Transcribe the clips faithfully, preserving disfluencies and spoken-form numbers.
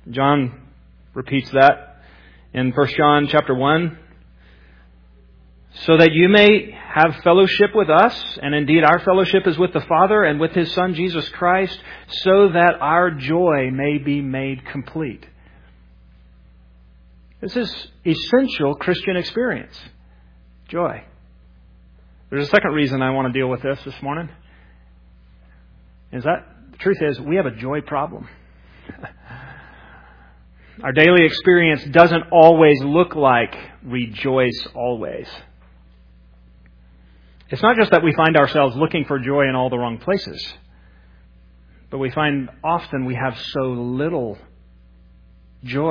John repeats that in First John chapter one. So that you may have fellowship with us, and indeed our fellowship is with the Father and with His Son Jesus Christ, so that our joy may be made complete. This is essential Christian experience. Joy. There's a second reason I want to deal with this this morning. Is that the truth is we have a joy problem. Our daily experience doesn't always look like rejoice always. It's not just that we find ourselves looking for joy in all the wrong places, but we find often we have so little joy.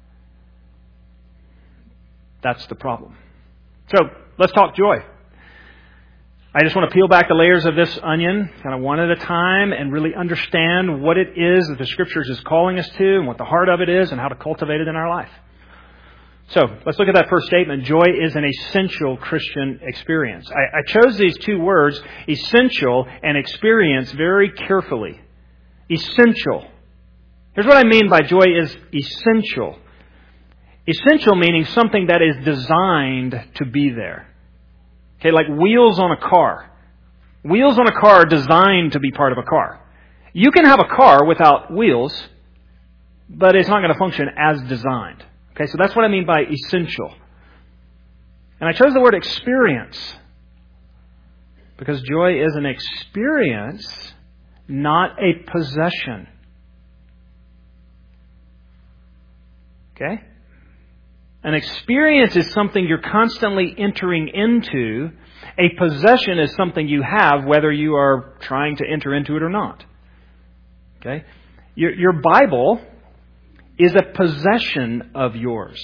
That's the problem. So, let's talk joy. I just want to peel back the layers of this onion, kind of one at a time, and really understand what it is that the Scriptures is calling us to, and what the heart of it is, and how to cultivate it in our life. So, let's look at that first statement. Joy is an essential Christian experience. I, I chose these two words, essential and experience, very carefully. Essential. Here's what I mean by joy is essential. Essential meaning something that is designed to be there. Okay, like wheels on a car. Wheels on a car are designed to be part of a car. You can have a car without wheels, but it's not going to function as designed. Okay, so that's what I mean by essential. And I chose the word experience because joy is an experience, not a possession. Okay? An experience is something you're constantly entering into. A possession is something you have, whether you are trying to enter into it or not. Okay? Your, your Bible is a possession of yours.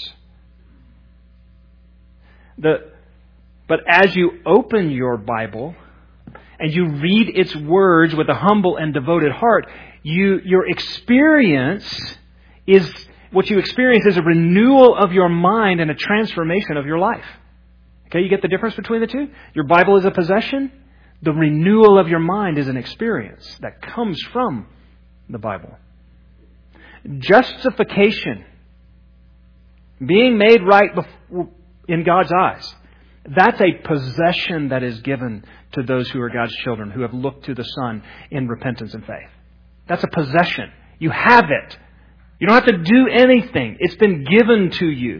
The, but as you open your Bible and you read its words with a humble and devoted heart, you your experience is... What you experience is a renewal of your mind and a transformation of your life. Okay, you get the difference between the two? Your Bible is a possession. The renewal of your mind is an experience that comes from the Bible. Justification. Being made right in God's eyes. That's a possession that is given to those who are God's children, who have looked to the Son in repentance and faith. That's a possession. You have it. You don't have to do anything. It's been given to you.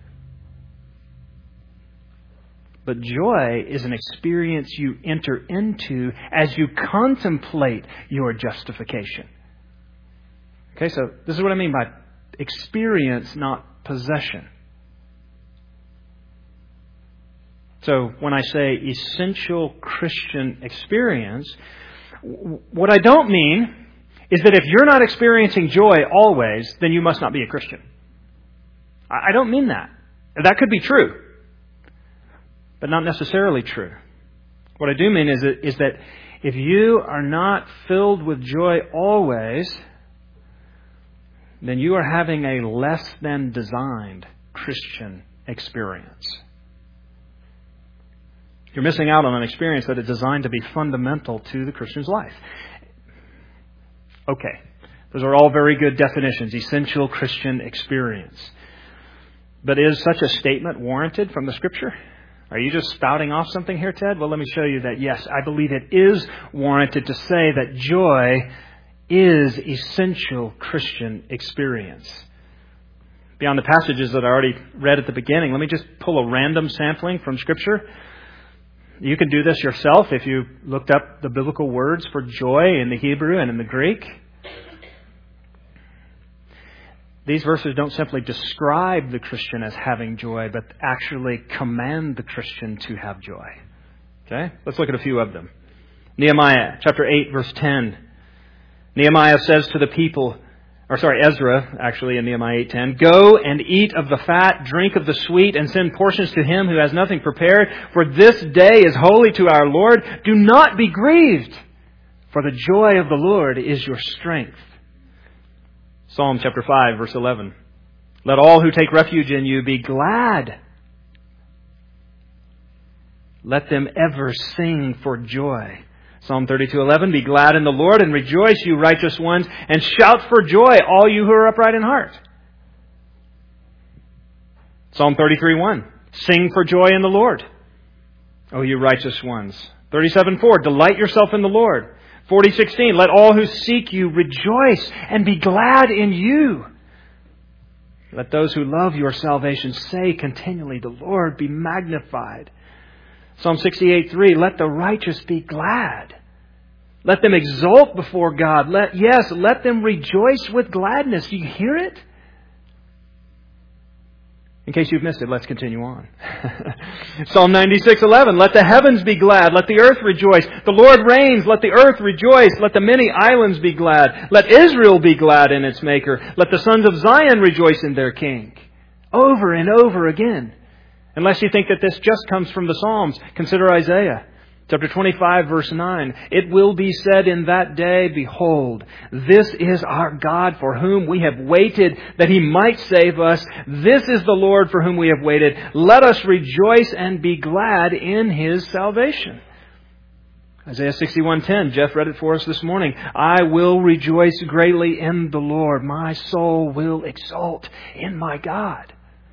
But joy is an experience you enter into as you contemplate your justification. Okay, so this is what I mean by experience, not possession. So when I say essential Christian experience, what I don't mean is that if you're not experiencing joy always, then you must not be a Christian. I don't mean that. That could be true, but not necessarily true. What I do mean is that, is that if you are not filled with joy always, then you are having a less than designed Christian experience. You're missing out on an experience that is designed to be fundamental to the Christian's life. Okay, those are all very good definitions. Essential Christian experience. But is such a statement warranted from the Scripture? Are you just spouting off something here, Ted? Well, let me show you that, yes, I believe it is warranted to say that joy is essential Christian experience. Beyond the passages that I already read at the beginning, let me just pull a random sampling from Scripture. You can do this yourself if you looked up the biblical words for joy in the Hebrew and in the Greek. These verses don't simply describe the Christian as having joy, but actually command the Christian to have joy. Okay? Let's look at a few of them. Nehemiah chapter eight, verse ten. Nehemiah says to the people, or sorry, Ezra, actually in Nehemiah eight ten, "Go and eat of the fat, drink of the sweet, and send portions to him who has nothing prepared. For this day is holy to our Lord. Do not be grieved, for the joy of the Lord is your strength." Psalm chapter five, verse eleven. "Let all who take refuge in you be glad. Let them ever sing for joy. Psalm thirty-two eleven, be glad in the Lord and rejoice, you righteous ones, and shout for joy, all you who are upright in heart. Psalm thirty-three one, sing for joy in the Lord, O you righteous ones. thirty-seven four, delight yourself in the Lord. forty sixteen, let all who seek you rejoice and be glad in you. Let those who love your salvation say continually, the Lord be magnified. Psalm sixty-eight three, let the righteous be glad. Let them exult before God. Let, yes, let them rejoice with gladness. Do you hear it? In case you've missed it, let's continue on. Psalm ninety-six eleven, let the heavens be glad. Let the earth rejoice. The Lord reigns. Let the earth rejoice. Let the many islands be glad. Let Israel be glad in its Maker. Let the sons of Zion rejoice in their King. Over and over again. Unless you think that this just comes from the Psalms, consider Isaiah. Chapter twenty-five, verse nine. It will be said in that day, behold, this is our God for whom we have waited, that He might save us. This is the Lord for whom we have waited. Let us rejoice and be glad in His salvation. Isaiah sixty-one ten. Jeff read it for us this morning. I will rejoice greatly in the Lord. My soul will exult in my God.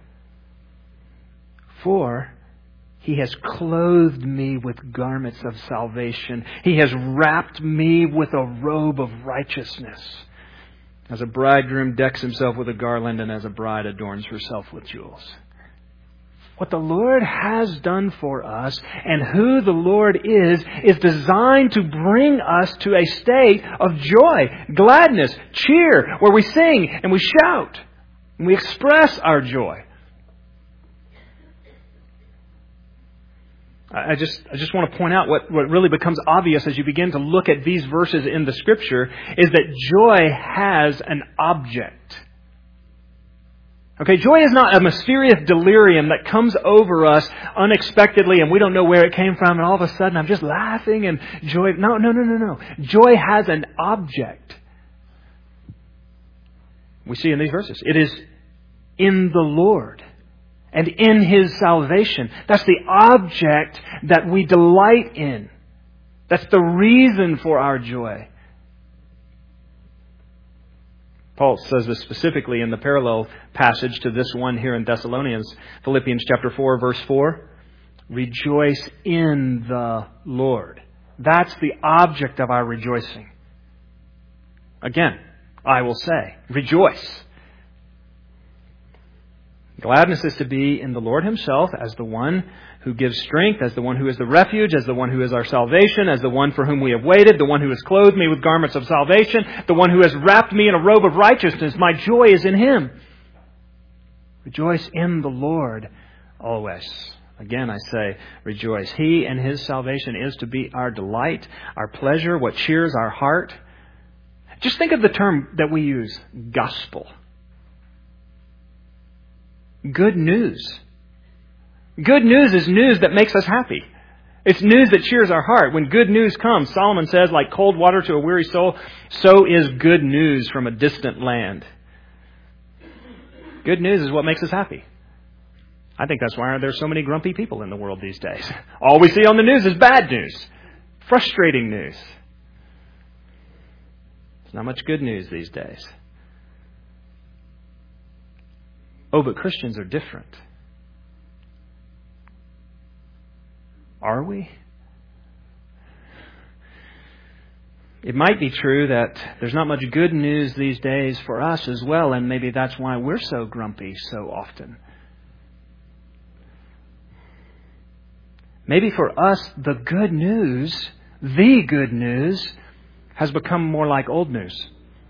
For He has clothed me with garments of salvation. He has wrapped me with a robe of righteousness. As a bridegroom decks himself with a garland, and as a bride adorns herself with jewels. What the Lord has done for us and who the Lord is, is designed to bring us to a state of joy, gladness, cheer, where we sing and we shout and we express our joy. I just I just want to point out what, what really becomes obvious as you begin to look at these verses in the Scripture is that joy has an object. Okay, joy is not a mysterious delirium that comes over us unexpectedly and we don't know where it came from and all of a sudden I'm just laughing and joy. No, no, no, no, no. Joy has an object. We see in these verses. It is in the Lord. And in His salvation. That's the object that we delight in. That's the reason for our joy. Paul says this specifically in the parallel passage to this one here in Thessalonians. Philippians chapter four, verse four. Rejoice in the Lord. That's the object of our rejoicing. Again, I will say, rejoice. Gladness is to be in the Lord Himself as the one who gives strength, as the one who is the refuge, as the one who is our salvation, as the one for whom we have waited, the one who has clothed me with garments of salvation, the one who has wrapped me in a robe of righteousness. My joy is in Him. Rejoice in the Lord always. Again, I say, rejoice. He and His salvation is to be our delight, our pleasure, what cheers our heart. Just think of the term that we use, gospel. Good news. Good news is news that makes us happy. It's news that cheers our heart. When good news comes, Solomon says, like cold water to a weary soul, so is good news from a distant land. Good news is what makes us happy. I think that's why there's so many grumpy people in the world these days. All we see on the news is bad news. Frustrating news. There's not much good news these days. Oh, but Christians are different. Are we? It might be true that there's not much good news these days for us as well, and maybe that's why we're so grumpy so often. Maybe for us, the good news, the good news, has become more like old news.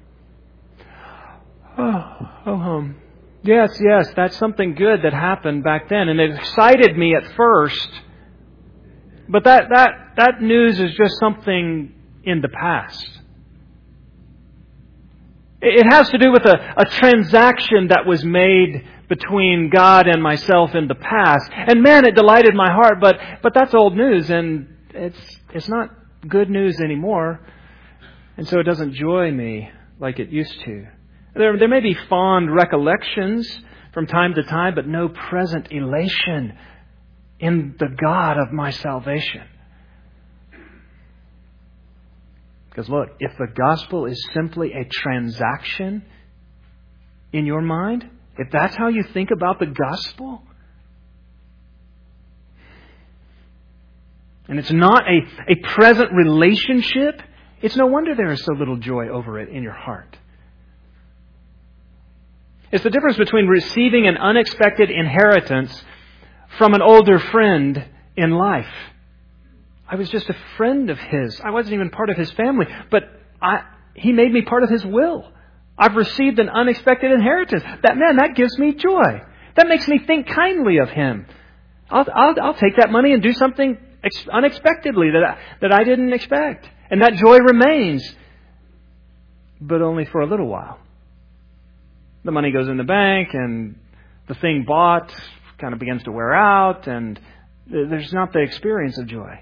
Oh, oh, um. Yes, yes, that's something good that happened back then. And it excited me at first. But that, that, that news is just something in the past. It has to do with a, a transaction that was made between God and myself in the past. And man, it delighted my heart, but, but that's old news and it's, it's not good news anymore. And so it doesn't joy me like it used to. There, there may be fond recollections from time to time, but no present elation in the God of my salvation. Because look, if the gospel is simply a transaction in your mind, if that's how you think about the gospel, and it's not a, a present relationship, it's no wonder there is so little joy over it in your heart. It's the difference between receiving an unexpected inheritance from an older friend in life. I was just a friend of his. I wasn't even part of his family, but I, he made me part of his will. I've received an unexpected inheritance. That man, that gives me joy. That makes me think kindly of him. I'll, I'll, I'll take that money and do something ex- unexpectedly that I, that I didn't expect. And that joy remains, but only for a little while. The money goes in the bank and the thing bought kind of begins to wear out, and there's not the experience of joy.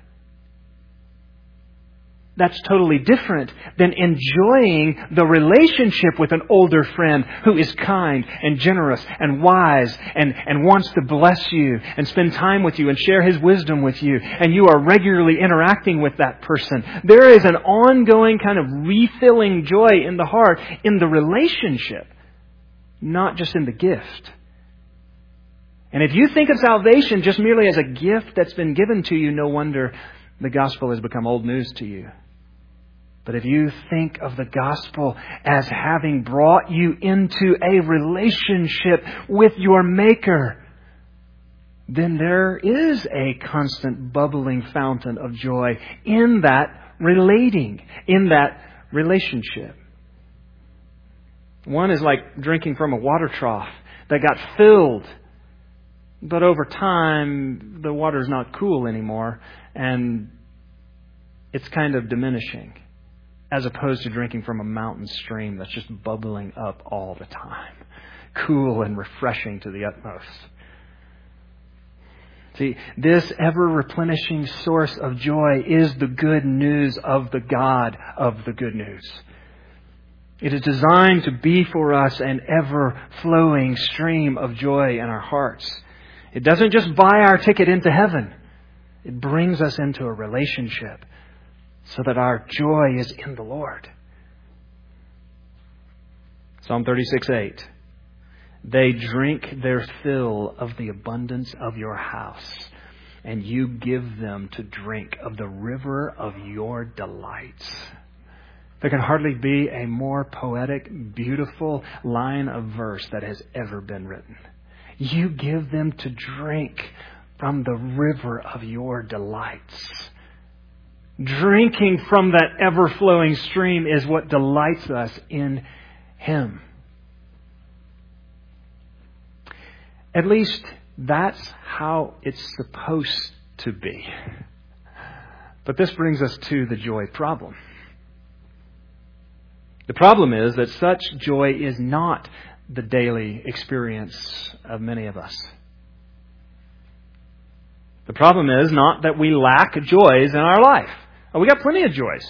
That's totally different than enjoying the relationship with an older friend who is kind and generous and wise and, and wants to bless you and spend time with you and share his wisdom with you. And you are regularly interacting with that person. There is an ongoing kind of refilling joy in the heart in the relationship, not just in the gift. And if you think of salvation just merely as a gift that's been given to you, no wonder the gospel has become old news to you. But if you think of the gospel as having brought you into a relationship with your Maker, then there is a constant bubbling fountain of joy in that relating, in that relationship. One is like drinking from a water trough that got filled, but over time the water's not cool anymore and it's kind of diminishing, as opposed to drinking from a mountain stream that's just bubbling up all the time, cool and refreshing to the utmost. See, this ever-replenishing source of joy is the good news of the God of the good news. It is designed to be for us an ever-flowing stream of joy in our hearts. It doesn't just buy our ticket into heaven. It brings us into a relationship so that our joy is in the Lord. Psalm thirty-six eight. They drink their fill of the abundance of your house, and you give them to drink of the river of your delights. There can hardly be a more poetic, beautiful line of verse that has ever been written. You give them to drink from the river of your delights. Drinking from that ever-flowing stream is what delights us in Him. At least that's how it's supposed to be. But this brings us to the joy problem. The problem is that such joy is not the daily experience of many of us. The problem is not that we lack joys in our life. Oh, we got plenty of joys.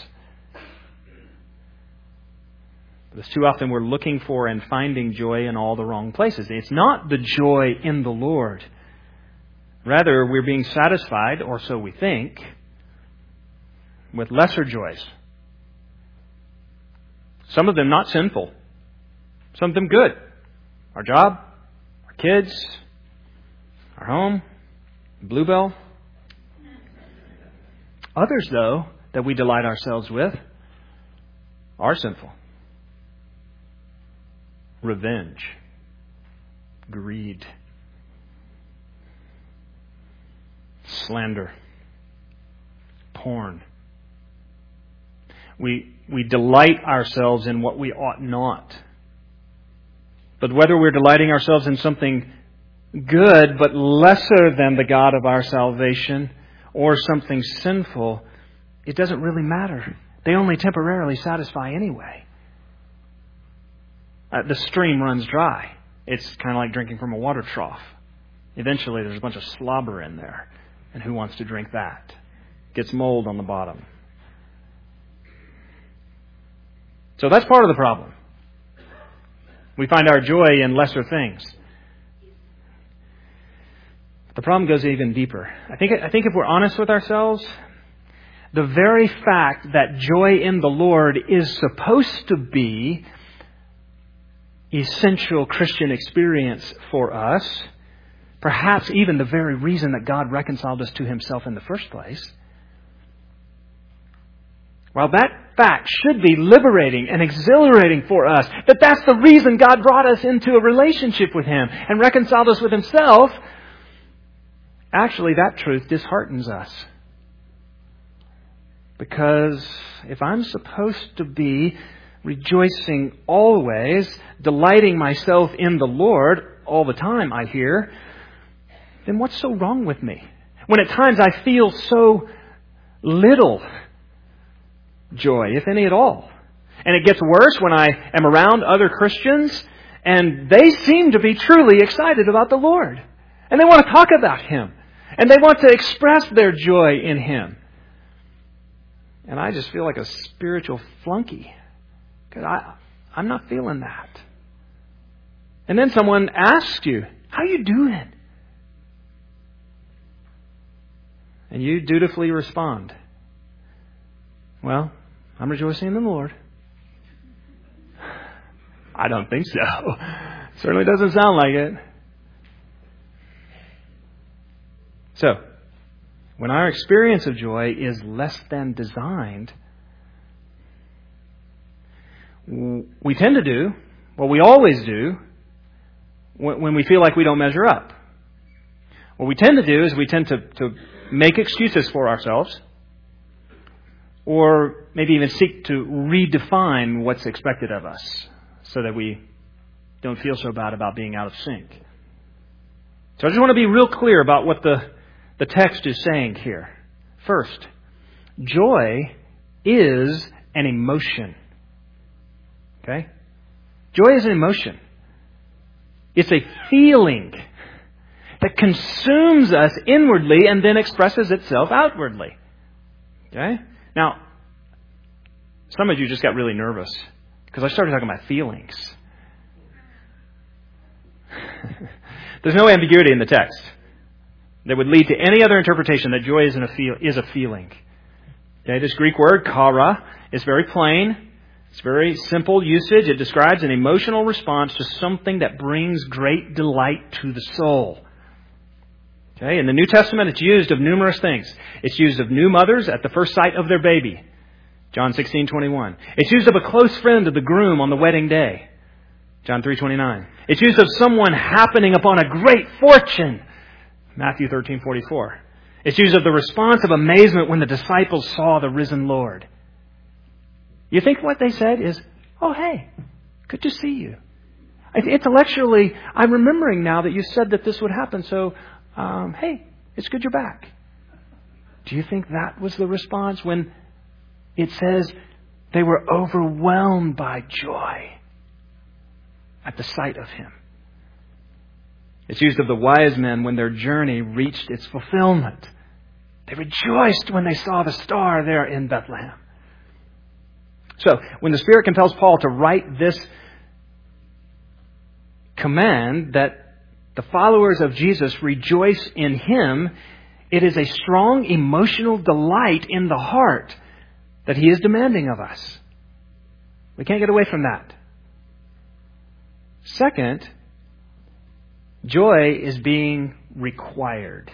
But it's too often we're looking for and finding joy in all the wrong places. It's not the joy in the Lord. Rather, we're being satisfied, or so we think, with lesser joys. Some of them not sinful. Some of them good. Our job, our kids, our home, Bluebell. Others, though, that we delight ourselves with are sinful. Revenge, greed, slander, porn. We, we delight ourselves in what we ought not. But whether we're delighting ourselves in something good but lesser than the God of our salvation or something sinful, it doesn't really matter. They only temporarily satisfy anyway. Uh, the stream runs dry. It's kind of like drinking from a water trough. Eventually there's a bunch of slobber in there. And who wants to drink that? Gets mold on the bottom. So that's part of the problem. We find our joy in lesser things. The problem goes even deeper. I think I think if we're honest with ourselves, the very fact that joy in the Lord is supposed to be essential Christian experience for us, perhaps even the very reason that God reconciled us to Himself in the first place, while that fact should be liberating and exhilarating for us, that that's the reason God brought us into a relationship with Him and reconciled us with Himself, actually that truth disheartens us. Because if I'm supposed to be rejoicing always, delighting myself in the Lord all the time, I hear, then what's so wrong with me? When at times I feel so little joy, if any at all. And it gets worse when I am around other Christians and they seem to be truly excited about the Lord. And they want to talk about Him. And they want to express their joy in Him. And I just feel like a spiritual flunky. Because I, I'm not feeling that. And then someone asks you, how you doing? And you dutifully respond, well, I'm rejoicing in the Lord. I don't think so. Certainly doesn't sound like it. So, when our experience of joy is less than designed, we tend to do what we always do when we feel like we don't measure up. What we tend to do is we tend to, to make excuses for ourselves, or maybe even seek to redefine what's expected of us so that we don't feel so bad about being out of sync. So I just want to be real clear about what the, the text is saying here. First, joy is an emotion. Okay? Joy is an emotion. It's a feeling that consumes us inwardly and then expresses itself outwardly. Okay? Now, some of you just got really nervous because I started talking about feelings. There's no ambiguity in the text that would lead to any other interpretation that joy is, in a feel, is a feeling. Okay, this Greek word, chara, is very plain. It's very simple usage. It describes an emotional response to something that brings great delight to the soul. Okay, in the New Testament, it's used of numerous things. It's used of new mothers at the first sight of their baby. John sixteen twenty-one. It's used of a close friend of the groom on the wedding day. John three twenty-nine. It's used of someone happening upon a great fortune. Matthew thirteen forty-four. It's used of the response of amazement when the disciples saw the risen Lord. You think what they said is, oh, hey, good to see you. Intellectually, I'm remembering now that you said that this would happen, so, um, hey, it's good you're back. Do you think that was the response when it says they were overwhelmed by joy at the sight of Him? It's used of the wise men when their journey reached its fulfillment. They rejoiced when they saw the star there in Bethlehem. So, when the Spirit compels Paul to write this command that the followers of Jesus rejoice in Him, it is a strong emotional delight in the heart that He is demanding of us. We can't get away from that. Second, joy is being required.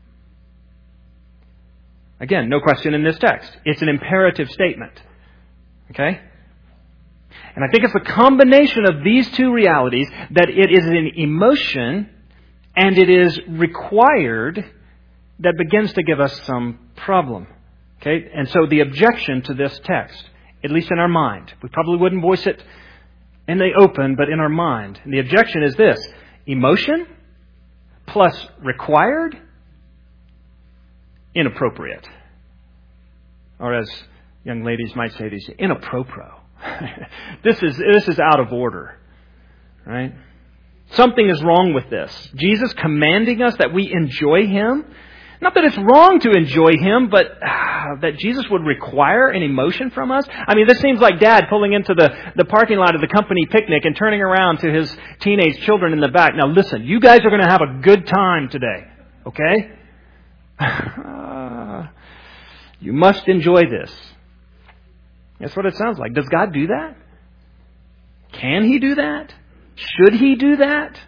Again, no question in this text. It's an imperative statement. Okay? And I think it's a combination of these two realities, that it is an emotion and it is required, that begins to give us some problem. Okay? And so the objection to this text, at least in our mind, we probably wouldn't voice it in the open, but in our mind. And the objection is this: emotion plus required, inappropriate. Or as young ladies might say these, inappropriate. this is this is out of order. Right? Something is wrong with this. Jesus commanding us that we enjoy Him. Not that it's wrong to enjoy Him, but uh, that Jesus would require an emotion from us. I mean, this seems like Dad pulling into the, the parking lot of the company picnic and turning around to his teenage children in the back. Now listen, you guys are going to have a good time today. Okay? Uh, You must enjoy this. That's what it sounds like. Does God do that? Can He do that? Should He do that?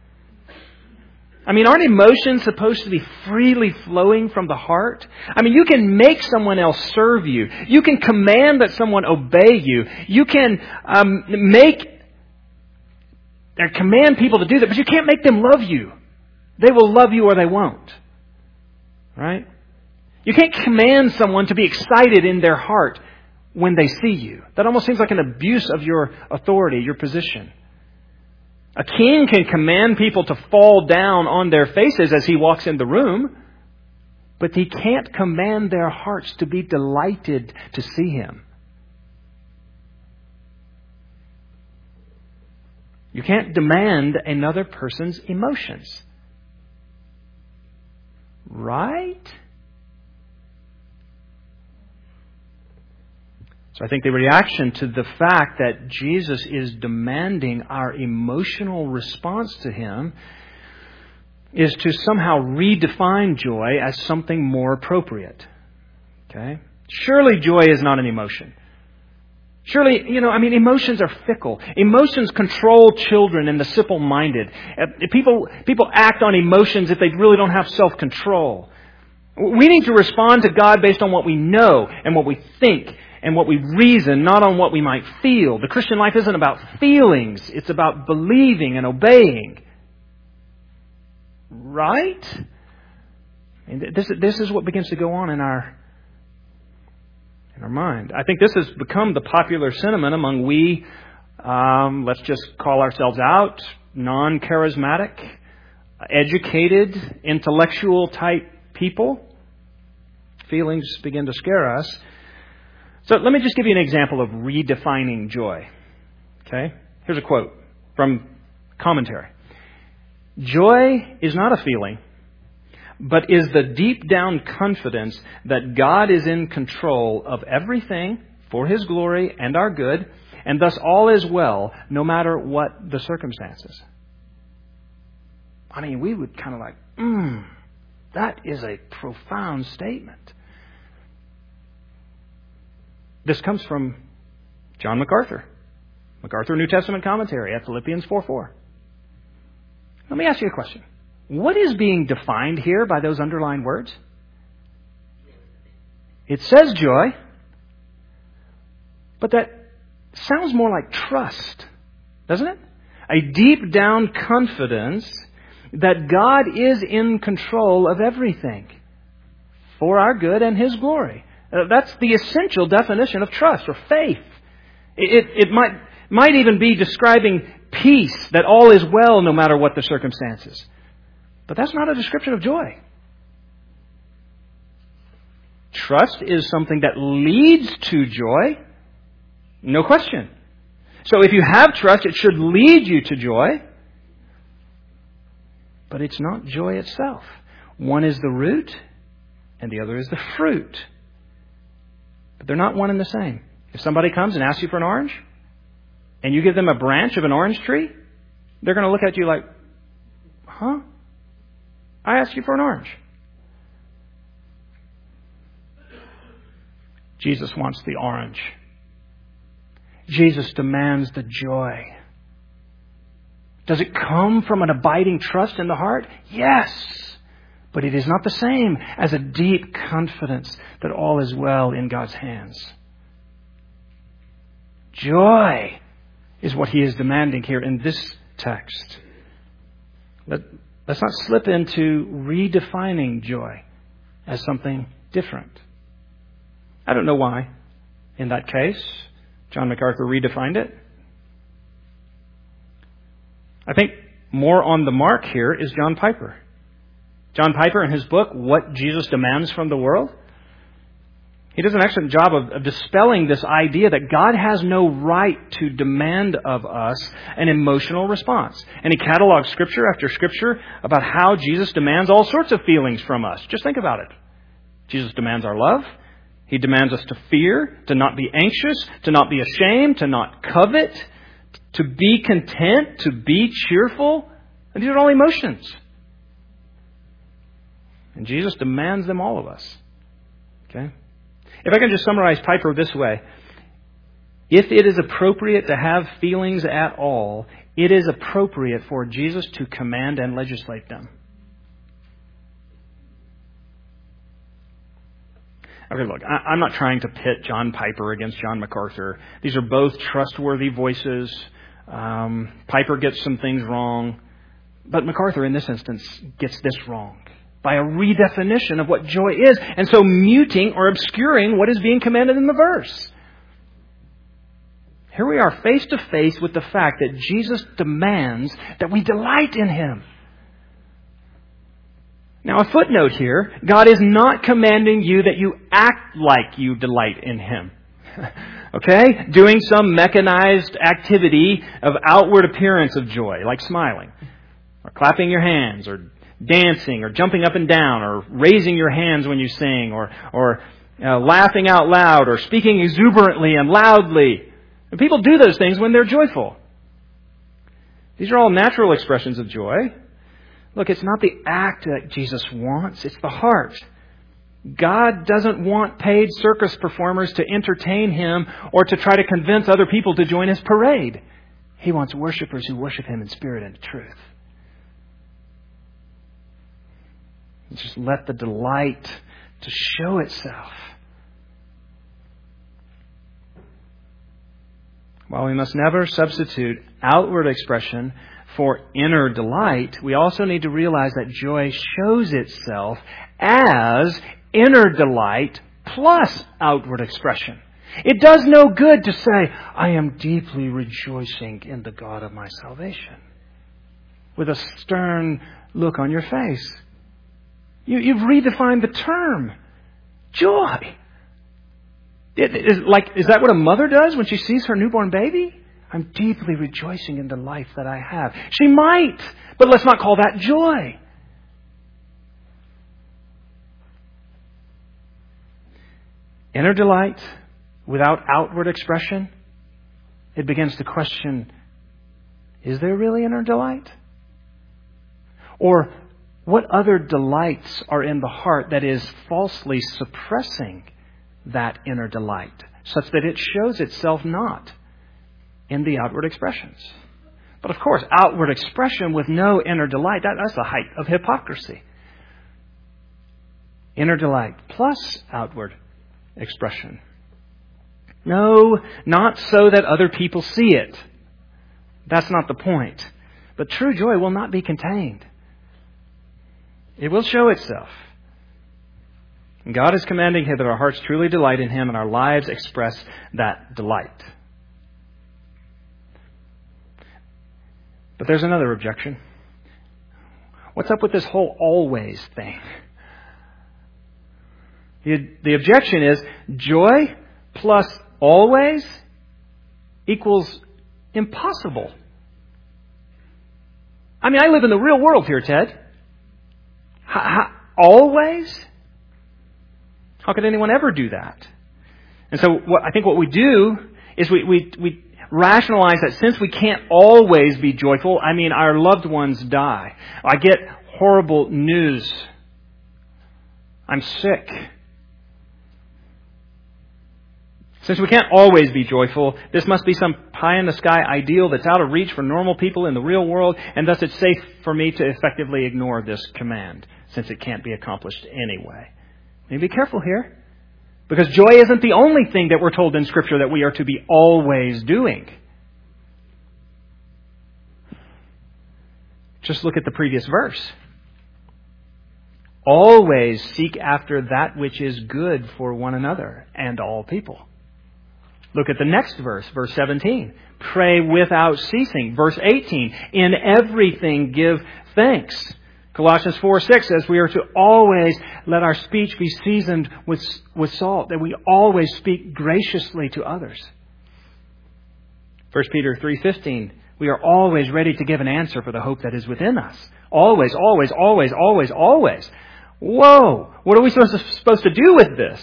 I mean, aren't emotions supposed to be freely flowing from the heart? I mean, you can make someone else serve you. You can command that someone obey you. You can um, make or command people to do that, but you can't make them love you. They will love you or they won't. Right? You can't command someone to be excited in their heart when they see you. That almost seems like an abuse of your authority, your position. A king can command people to fall down on their faces as he walks in the room, but he can't command their hearts to be delighted to see him. You can't demand another person's emotions. Right? So I think the reaction to the fact that Jesus is demanding our emotional response to Him is to somehow redefine joy as something more appropriate. Okay? Surely joy is not an emotion. Surely, you know, I mean, emotions are fickle. Emotions control children and the simple-minded. People, people act on emotions if they really don't have self-control. We need to respond to God based on what we know and what we think and what we reason, not on what we might feel. The Christian life isn't about feelings. It's about believing and obeying. Right? And this, this is what begins to go on in our, in our mind. I think this has become the popular sentiment among we, um, let's just call ourselves out, non-charismatic, educated, intellectual type people. Feelings begin to scare us. So let me just give you an example of redefining joy. Okay? Here's a quote from commentary. Joy is not a feeling, but is the deep down confidence that God is in control of everything for His glory and our good, and thus all is well, no matter what the circumstances. I mean, we would kind of like, mmm, that is a profound statement. This comes from John MacArthur. MacArthur New Testament Commentary at Philippians four four. Let me ask you a question. What is being defined here by those underlined words? It says joy, but that sounds more like trust, doesn't it? A deep down confidence that God is in control of everything for our good and His glory. Uh, that's the essential definition of trust or faith. It, it, it might, might even be describing peace, that all is well no matter what the circumstances. But that's not a description of joy. Trust is something that leads to joy, no question. So if you have trust, it should lead you to joy. But it's not joy itself. One is the root and the other is the fruit. But they're not one and the same. If somebody comes and asks you for an orange, and you give them a branch of an orange tree, they're going to look at you like, huh? I asked you for an orange. Jesus wants the orange. Jesus demands the joy. Does it come from an abiding trust in the heart? Yes. But it is not the same as a deep confidence that all is well in God's hands. Joy is what He is demanding here in this text. Let, let's not slip into redefining joy as something different. I don't know why, in that case, John MacArthur redefined it. I think more on the mark here is John Piper. John Piper, in his book, What Jesus Demands from the World, he does an excellent job of, of dispelling this idea that God has no right to demand of us an emotional response. And he catalogs Scripture after Scripture about how Jesus demands all sorts of feelings from us. Just think about it. Jesus demands our love. He demands us to fear, to not be anxious, to not be ashamed, to not covet, to be content, to be cheerful. And these are all emotions. And Jesus demands them all of us. Okay? If I can just summarize Piper this way. If it is appropriate to have feelings at all, it is appropriate for Jesus to command and legislate them. Okay, look, I'm not trying to pit John Piper against John MacArthur. These are both trustworthy voices. Um, Piper gets some things wrong. But MacArthur, in this instance, gets this wrong by a redefinition of what joy is, and so muting or obscuring what is being commanded in the verse. Here we are face to face with the fact that Jesus demands that we delight in Him. Now, a footnote here, God is not commanding you that you act like you delight in Him. Okay? Doing some mechanized activity of outward appearance of joy, like smiling, or clapping your hands, or dancing, or jumping up and down, or raising your hands when you sing, or, or uh, laughing out loud, or speaking exuberantly and loudly. And people do those things when they're joyful. These are all natural expressions of joy. Look, it's not the act that Jesus wants, it's the heart. God doesn't want paid circus performers to entertain Him or to try to convince other people to join His parade. He wants worshipers who worship Him in spirit and truth. Just let the delight to show itself. While we must never substitute outward expression for inner delight, we also need to realize that joy shows itself as inner delight plus outward expression. It does no good to say, I am deeply rejoicing in the God of my salvation, with a stern look on your face. You, you've redefined the term. Joy. It, is, like, is that what a mother does when she sees her newborn baby? I'm deeply rejoicing in the life that I have. She might, but let's not call that joy. Inner delight without outward expression, it begins to question, is there really inner delight? Or what other delights are in the heart that is falsely suppressing that inner delight, such that it shows itself not in the outward expressions? But of course, outward expression with no inner delight, that, that's the height of hypocrisy. Inner delight plus outward expression. No, not so that other people see it. That's not the point. But true joy will not be contained. It will show itself. And God is commanding here that our hearts truly delight in Him and our lives express that delight. But there's another objection. What's up with this whole always thing? The, the objection is joy plus always equals impossible. I mean, I live in the real world here, Ted. How, how, always? How could anyone ever do that? And so what, I think what we do is we, we, we rationalize that since we can't always be joyful, I mean, our loved ones die. I get horrible news. I'm sick. Since we can't always be joyful, this must be some pie-in-the-sky ideal that's out of reach for normal people in the real world, and thus it's safe for me to effectively ignore this command, since it can't be accomplished anyway. We need to be careful here, because joy isn't the only thing that we're told in Scripture that we are to be always doing. Just look at the previous verse. Always seek after that which is good for one another and all people. Look at the next verse, verse seventeen. Pray without ceasing. Verse eighteen. In everything give thanks. Colossians four six says we are to always let our speech be seasoned with, with salt, that we always speak graciously to others. First Peter three fifteen. We are always ready to give an answer for the hope that is within us. Always, always, always, always, always. Whoa! What are we supposed to, supposed to do with this?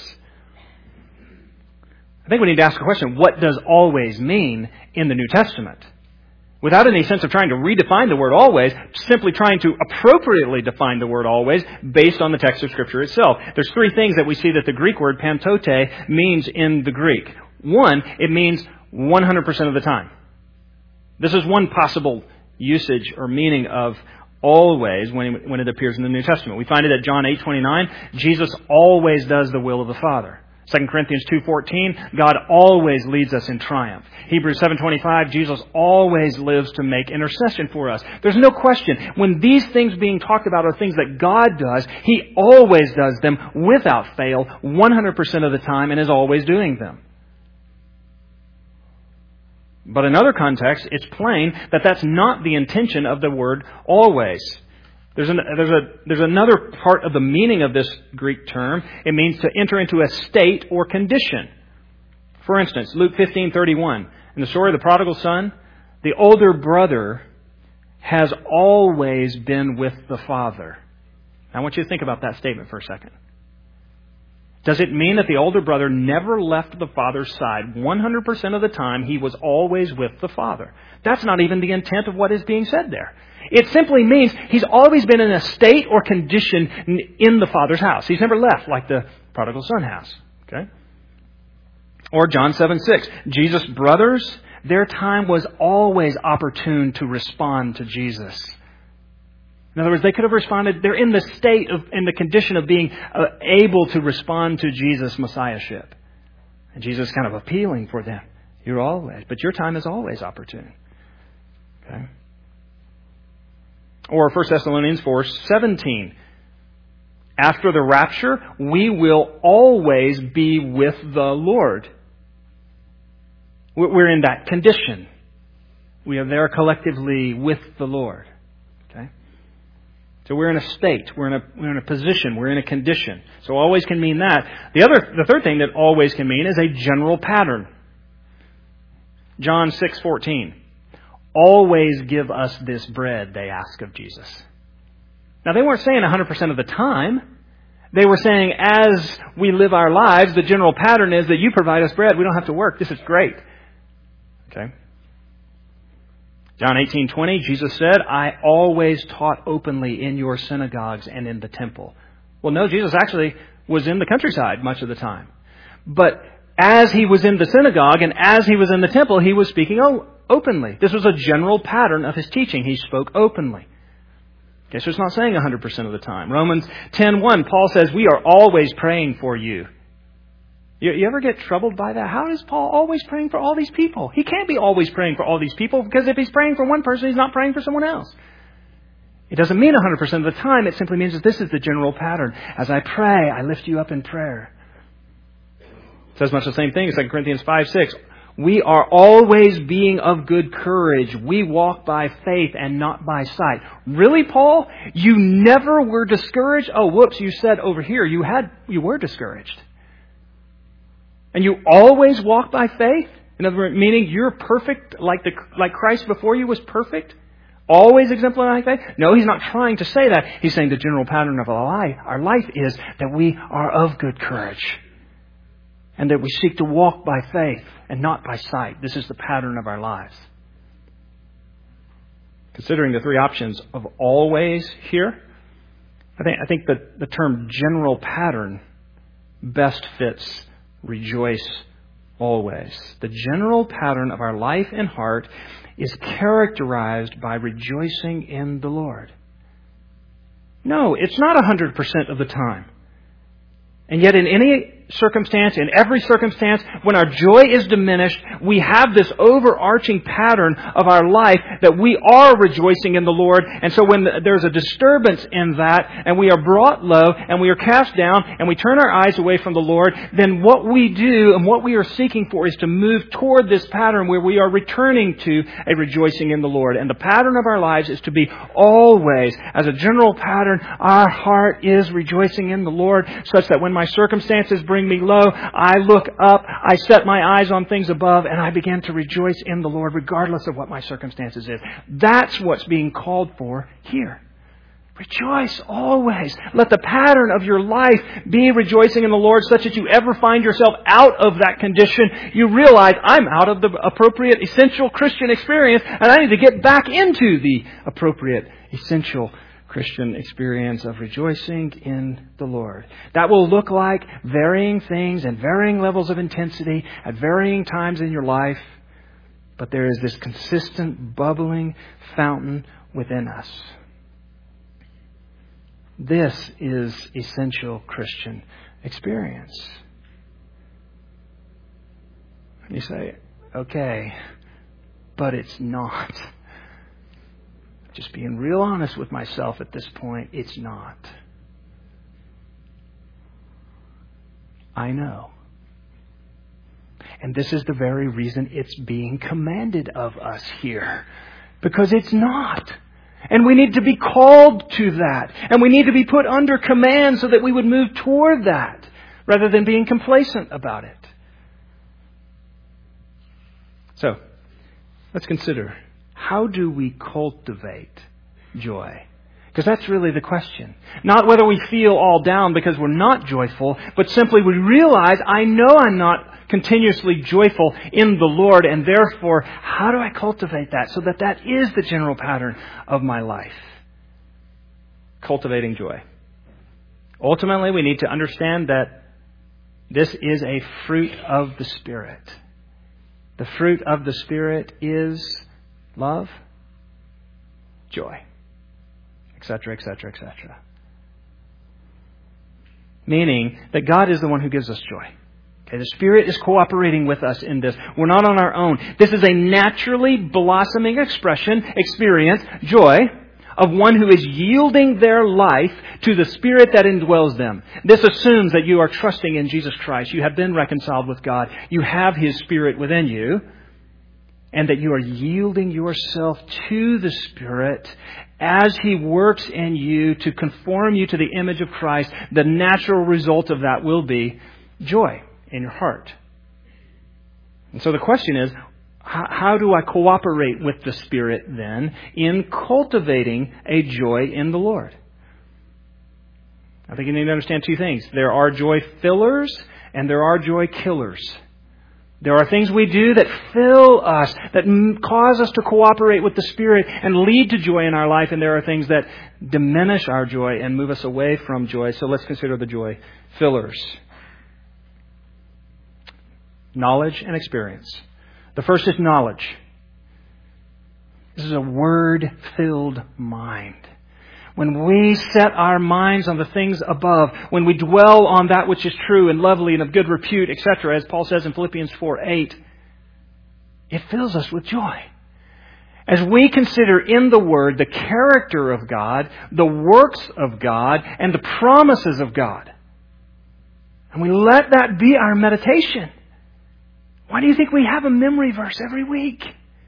I think we need to ask a question. What does always mean in the New Testament? without any sense of trying to redefine the word always, simply trying to appropriately define the word always based on the text of Scripture itself. There's three things that we see that the Greek word pantote means in the Greek. One, it means one hundred percent of the time. This is one possible usage or meaning of always when when it appears in the New Testament. We find it at John eight twenty-nine. Jesus always does the will of the Father. Second Corinthians two fourteen, God always leads us in triumph. Hebrews seven twenty-five, Jesus always lives to make intercession for us. There's no question. When these things being talked about are things that God does, He always does them without fail, one hundred percent of the time, and is always doing them. But in other contexts, it's plain that that's not the intention of the word always. There's, an, there's, a, there's another part of the meaning of this Greek term. It means to enter into a state or condition. For instance, Luke fifteen thirty-one, in the story of the prodigal son, the older brother has always been with the father. Now, I want you to think about that statement for a second. Does it mean that the older brother never left the father's side? one hundred percent of the time, he was always with the father. That's not even the intent of what is being said there. It simply means he's always been in a state or condition in the Father's house. He's never left like the prodigal son has. Okay? Or John seven six. Jesus' brothers, their time was always opportune to respond to Jesus. In other words, they could have responded. They're in the state of, in the condition of being uh, able to respond to Jesus' Messiahship. And Jesus is kind of appealing for them. You're always, but your time is always opportune. Okay? Or First Thessalonians four seventeen. After the rapture, we will always be with the Lord. We're in that condition. We are there collectively with the Lord. Okay? So we're in a state, we're in a we're in a position, we're in a condition. So always can mean that. The other the third thing that always can mean is a general pattern. John six fourteen. Always give us this bread, they ask of Jesus. Now, they weren't saying one hundred percent of the time. They were saying, as we live our lives, the general pattern is that you provide us bread. We don't have to work. This is great. Okay. John eighteen twenty, Jesus said, I always taught openly in your synagogues and in the temple. Well, no, Jesus actually was in the countryside much of the time. But as he was in the synagogue and as he was in the temple, he was speaking openly. This was a general pattern of his teaching. He spoke openly. Okay, so it's not saying one hundred percent of the time. Romans ten one, Paul says, we are always praying for you. you. You ever get troubled by that? How is Paul always praying for all these people? He can't be always praying for all these people, because if he's praying for one person, he's not praying for someone else. It doesn't mean one hundred percent of the time. It simply means that this is the general pattern. As I pray, I lift you up in prayer. It says much the same thing in Second Corinthians five six. We are always being of good courage. We walk by faith and not by sight. Really, Paul? You never were discouraged? Oh, whoops, you said over here you had you were discouraged. And you always walk by faith? In other words, meaning you're perfect like the like Christ before you was perfect? Always exemplifying faith? No, he's not trying to say that. He's saying the general pattern of our life, our life is that we are of good courage. And that we seek to walk by faith and not by sight. This is the pattern of our lives. Considering the three options of always here, I think I think that the term general pattern best fits rejoice always. The general pattern of our life and heart is characterized by rejoicing in the Lord. No, it's not one hundred percent of the time. And yet in any circumstance, in every circumstance, when our joy is diminished, we have this overarching pattern of our life that we are rejoicing in the Lord. And so when there's a disturbance in that, and we are brought low, and we are cast down, and we turn our eyes away from the Lord, then what we do and what we are seeking for is to move toward this pattern where we are returning to a rejoicing in the Lord. And the pattern of our lives is to be always, as a general pattern, our heart is rejoicing in the Lord, such that when my circumstances bring me low, I look up, I set my eyes on things above, and I begin to rejoice in the Lord regardless of what my circumstances is. That's what's being called for here. Rejoice always. Let the pattern of your life be rejoicing in the Lord, such that you ever find yourself out of that condition. You realize, I'm out of the appropriate, essential Christian experience, and I need to get back into the appropriate, essential Christian experience of rejoicing in the Lord. That will look like varying things and varying levels of intensity at varying times in your life. But there is this consistent, bubbling fountain within us. This is essential Christian experience. And you say, okay, but it's not. Just being real honest with myself at this point, it's not. I know. And this is the very reason it's being commanded of us here. Because it's not. And we need to be called to that. And we need to be put under command so that we would move toward that rather than being complacent about it. So, let's consider, how do we cultivate joy? Because that's really the question. Not whether we feel all down because we're not joyful, but simply we realize, I know I'm not continuously joyful in the Lord, and therefore, how do I cultivate that so that that is the general pattern of my life? Cultivating joy. Ultimately, we need to understand that this is a fruit of the Spirit. The fruit of the Spirit is love, joy, et cetera, et cetera, et cetera. Meaning that God is the one who gives us joy. Okay, the Spirit is cooperating with us in this. We're not on our own. This is a naturally blossoming expression, experience, joy, of one who is yielding their life to the Spirit that indwells them. This assumes that you are trusting in Jesus Christ. You have been reconciled with God. You have His Spirit within you. And that you are yielding yourself to the Spirit as He works in you to conform you to the image of Christ. The natural result of that will be joy in your heart. And so the question is, how do I cooperate with the Spirit then in cultivating a joy in the Lord? I think you need to understand two things. There are joy fillers and there are joy killers. There are things we do that fill us, that cause us to cooperate with the Spirit and lead to joy in our life. And there are things that diminish our joy and move us away from joy. So let's consider the joy fillers. Knowledge and experience. The first is knowledge. This is a word-filled mind. When we set our minds on the things above, when we dwell on that which is true and lovely and of good repute, et cetera, as Paul says in Philippians four eight, it fills us with joy. As we consider in the Word the character of God, the works of God, and the promises of God, and we let that be our meditation, why do you think we have a memory verse every week?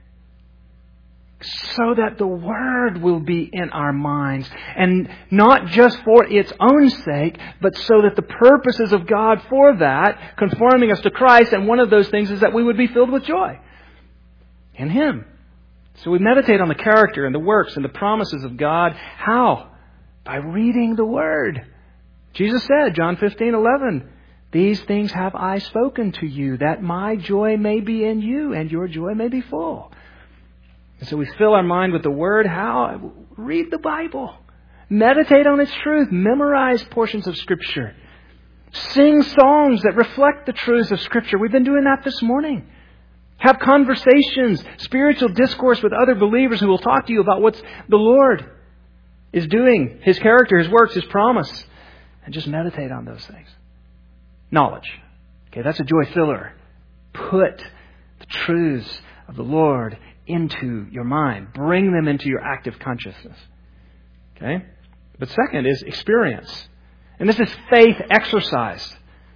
So that the Word will be in our minds. And not just for its own sake, but so that the purposes of God for that, conforming us to Christ, and one of those things is that we would be filled with joy in Him. So we meditate on the character and the works and the promises of God. How? By reading the Word. Jesus said, John fifteen eleven, these things have I spoken to you, that my joy may be in you and your joy may be full. And so we fill our mind with the Word. How? Read the Bible. Meditate on its truth. Memorize portions of Scripture. Sing songs that reflect the truths of Scripture. We've been doing that this morning. Have conversations, spiritual discourse with other believers who will talk to you about what the Lord is doing, His character, His works, His promise. And just meditate on those things. Knowledge. Okay, that's a joy filler. Put the truths of the Lord into your mind. Bring them into your active consciousness. Okay? But second is experience. And this is faith exercised.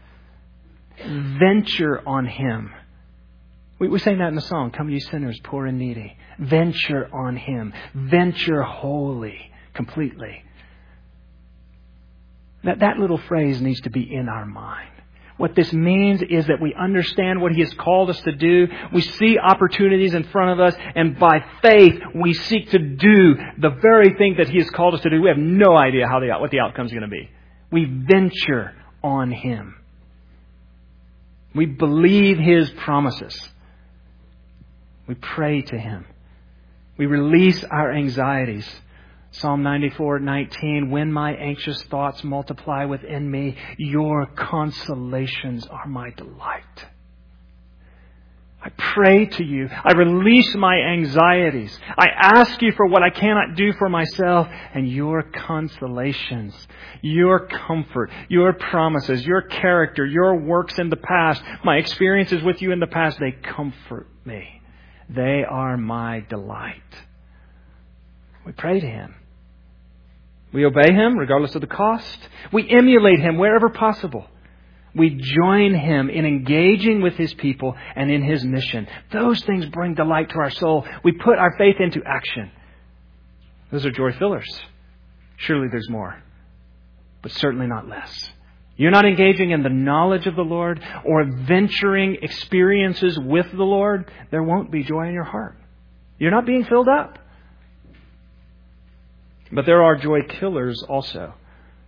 Venture on Him. We, we sang that in the song, Come ye sinners, poor and needy. Venture on Him. Venture wholly, completely. That, that little phrase needs to be in our mind. What this means is that we understand what He has called us to do. We see opportunities in front of us, and by faith, we seek to do the very thing that He has called us to do. We have no idea how the, what the outcome is going to be. We venture on Him. We believe His promises. We pray to Him. We release our anxieties. Psalm ninety-four nineteen, when my anxious thoughts multiply within me, your consolations are my delight. I pray to you. I release my anxieties. I ask you for what I cannot do for myself, and your consolations, your comfort, your promises, your character, your works in the past, my experiences with you in the past, they comfort me. They are my delight. We pray to Him. We obey Him regardless of the cost. We emulate Him wherever possible. We join Him in engaging with His people and in His mission. Those things bring delight to our soul. We put our faith into action. Those are joy fillers. Surely there's more, but certainly not less. You're not engaging in the knowledge of the Lord or venturing experiences with the Lord, there won't be joy in your heart. You're not being filled up. But there are joy killers also.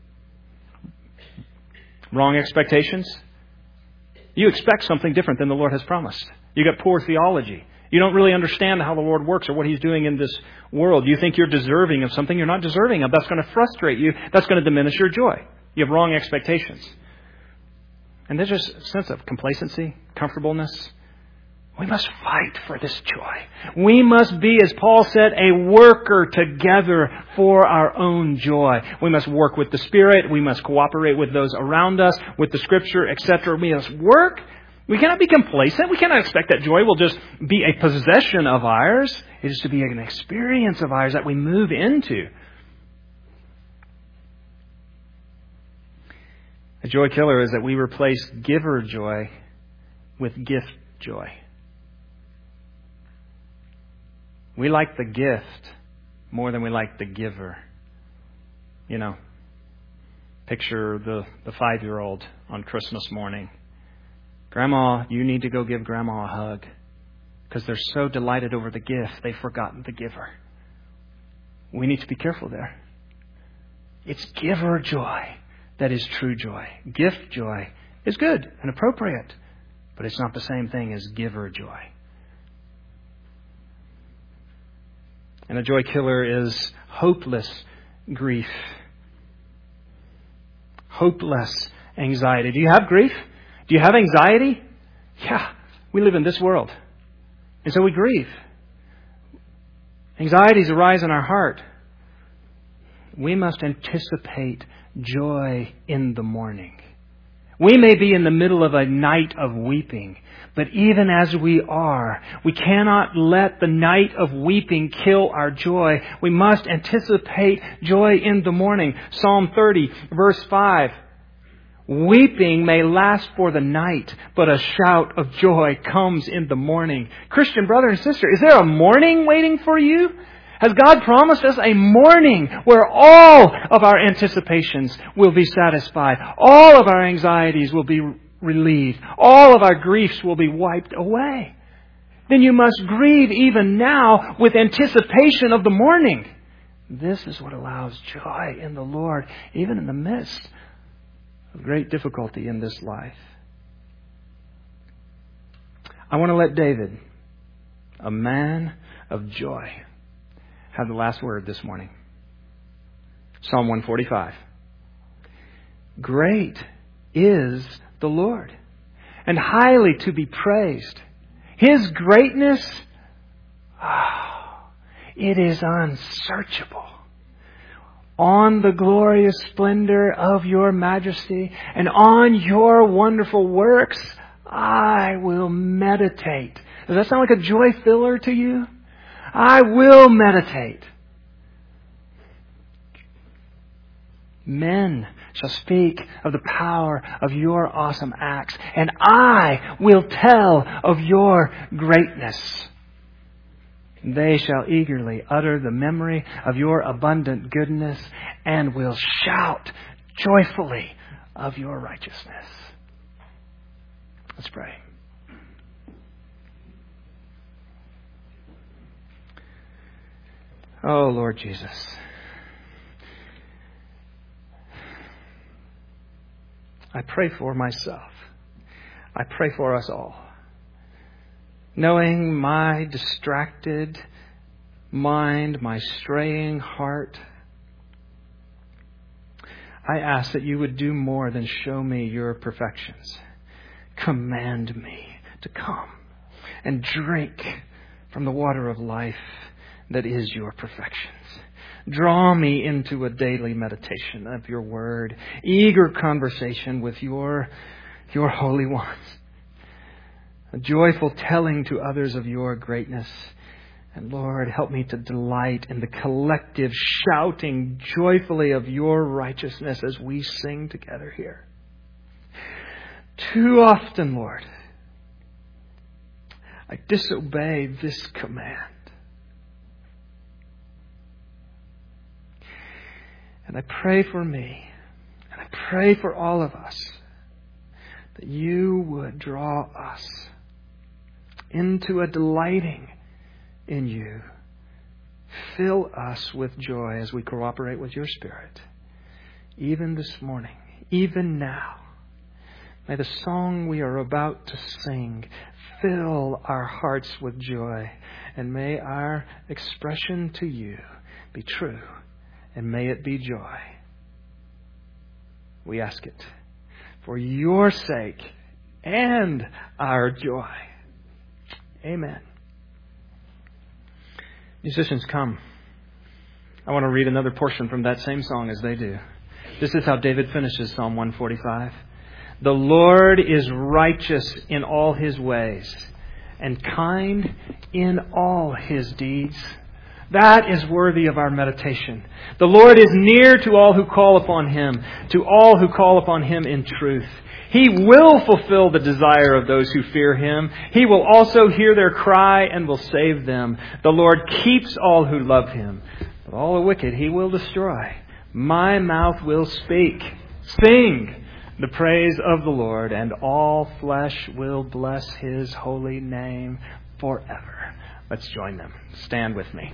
Wrong expectations. You expect something different than the Lord has promised. You got poor theology. You don't really understand how the Lord works or what He's doing in this world. You think you're deserving of something you're not deserving of. That's going to frustrate you. That's going to diminish your joy. You have wrong expectations. And there's just a sense of complacency, comfortableness. We must fight for this joy. We must be, as Paul said, a worker together for our own joy. We must work with the Spirit. We must cooperate with those around us, with the Scripture, et cetera. We must work. We cannot be complacent. We cannot expect that joy will just be a possession of ours. It is to be an experience of ours that we move into. A joy killer is that we replace giver joy with gift joy. We like the gift more than we like the giver. You know, picture the, the five-year-old on Christmas morning. Grandma, you need to go give Grandma a hug. Because they're so delighted over the gift, they've forgotten the giver. We need to be careful there. It's giver joy that is true joy. Gift joy is good and appropriate, but it's not the same thing as giver joy. And a joy killer is hopeless grief. Hopeless anxiety. Do you have grief? Do you have anxiety? Yeah, we live in this world. And so we grieve. Anxieties arise in our heart. We must anticipate joy in the morning. We may be in the middle of a night of weeping, but even as we are, we cannot let the night of weeping kill our joy. We must anticipate joy in the morning. Psalm thirty, verse five. Weeping may last for the night, but a shout of joy comes in the morning. Christian brother and sister, is there a morning waiting for you? Has God promised us a morning where all of our anticipations will be satisfied? All of our anxieties will be relieved. All of our griefs will be wiped away. Then you must grieve even now with anticipation of the morning. This is what allows joy in the Lord, even in the midst of great difficulty in this life. I want to let David, a man of joy, have the last word this morning. Psalm one forty-five. Great is the Lord, and highly to be praised. His greatness, oh, it is unsearchable. On the glorious splendor of your majesty and on your wonderful works, I will meditate. Does that sound like a joy filler to you? I will meditate. Men shall speak of the power of your awesome acts, and I will tell of your greatness. They shall eagerly utter the memory of your abundant goodness and will shout joyfully of your righteousness. Let's pray. Oh, Lord Jesus. I pray for myself. I pray for us all. Knowing my distracted mind, my straying heart, I ask that you would do more than show me your perfections. Command me to come and drink from the water of life that is your perfections. Draw me into a daily meditation of your word, eager conversation with your, your holy ones, a joyful telling to others of your greatness. And Lord, help me to delight in the collective shouting joyfully of your righteousness as we sing together here. Too often, Lord, I disobey this command. And I pray for me, and I pray for all of us, that you would draw us into a delighting in you. Fill us with joy as we cooperate with your Spirit. Even this morning, even now, may the song we are about to sing fill our hearts with joy, and may our expression to you be true, and may it be joy. We ask it for your sake and our joy. Amen. Musicians, come. I want to read another portion from that same song as they do. This is how David finishes Psalm one forty-five. The Lord is righteous in all his ways and kind in all his deeds. That is worthy of our meditation. The Lord is near to all who call upon him, to all who call upon him in truth. He will fulfill the desire of those who fear him. He will also hear their cry and will save them. The Lord keeps all who love him, but all the wicked he will destroy. My mouth will speak. Sing the praise of the Lord, and all flesh will bless his holy name forever. Let's join them. Stand with me.